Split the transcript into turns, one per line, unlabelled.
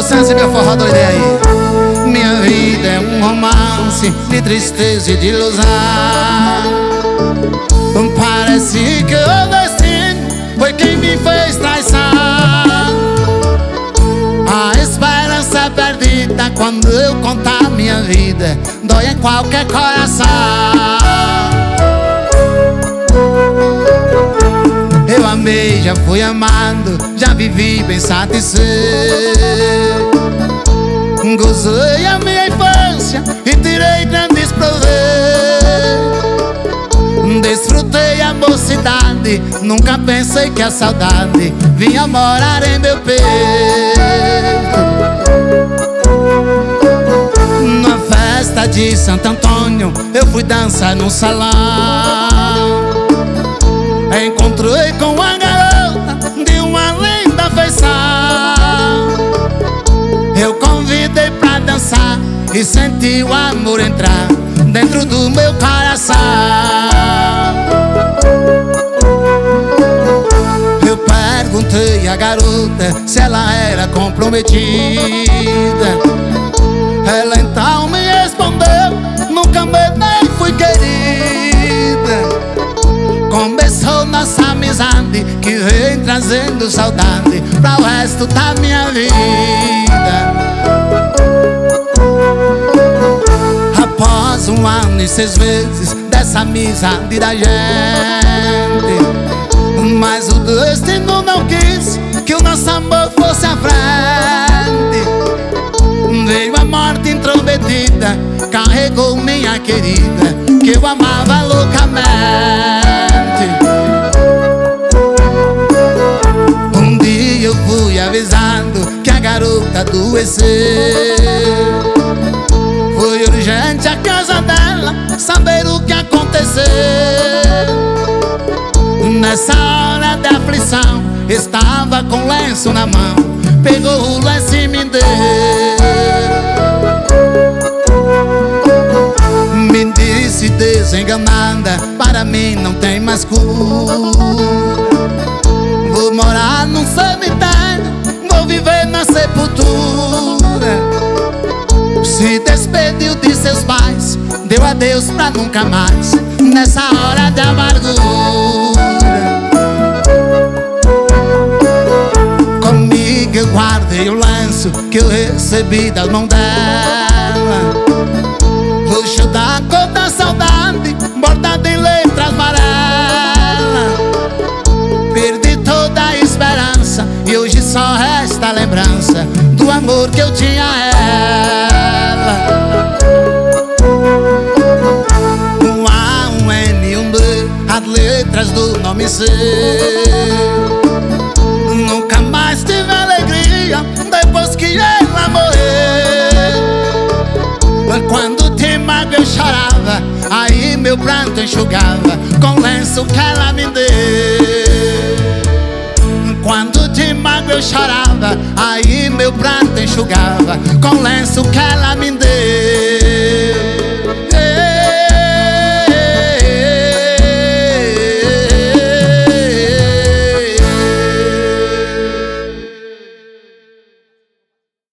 licença, minha forró doida aí. Minha vida é um romance de tristeza e de ilusão. Parece que o destino foi quem me fez traição. A esperança é perdida quando eu contar minha vida, dói em qualquer coração. Eu amei, já fui amado, já vivi bem satisfeito. Gozei a minha infância e tirei grandes proveitos. Desfrutei a mocidade, nunca pensei que a saudade vinha morar em meu peito. Na festa de Santo Antônio eu fui dançar num salão. Encontrei com a garota de uma linda feição. Eu convidei pra dançar e senti o amor entrar dentro do meu coração. Eu perguntei à garota se ela era comprometida. Ela então me respondeu: nunca amei nem fui querida. Começou nossa amizade que vem trazendo saudade pra o resto da minha vida. Após 1 ano e 6 meses dessa amizade da gente, mas o destino não quis que o nosso amor fosse à frente. Veio a morte intrometida, carregou minha querida, que eu amava loucamente. Um dia eu fui avisado que a garota adoeceu. Foi urgente à casa dela saber o que aconteceu. Nessa hora de aflição estava com lenço na mão, pegou o lenço e me deu. Me disse desenganada, para mim não tem mais cura. Vou morar num cemitério, vou viver na sepultura. Se despediu de seus pais, deu adeus pra nunca mais, nessa hora de amargura. Comigo eu guardei o lenço que eu recebi das mãos dela, luxo da cor da saudade, bordado em letras amarelas. Perdi toda a esperança e hoje só resta a lembrança do amor que eu tinha a ela. Um A, um N, um B, as letras do nome seu. Nunca mais tive alegria depois que ela morreu. Quando de mágoa eu chorava, aí meu pranto enxugava com o lenço que ela me deu. Quando de mágoa eu chorava, aí meu pranto enxugava com o lenço que ela me deu.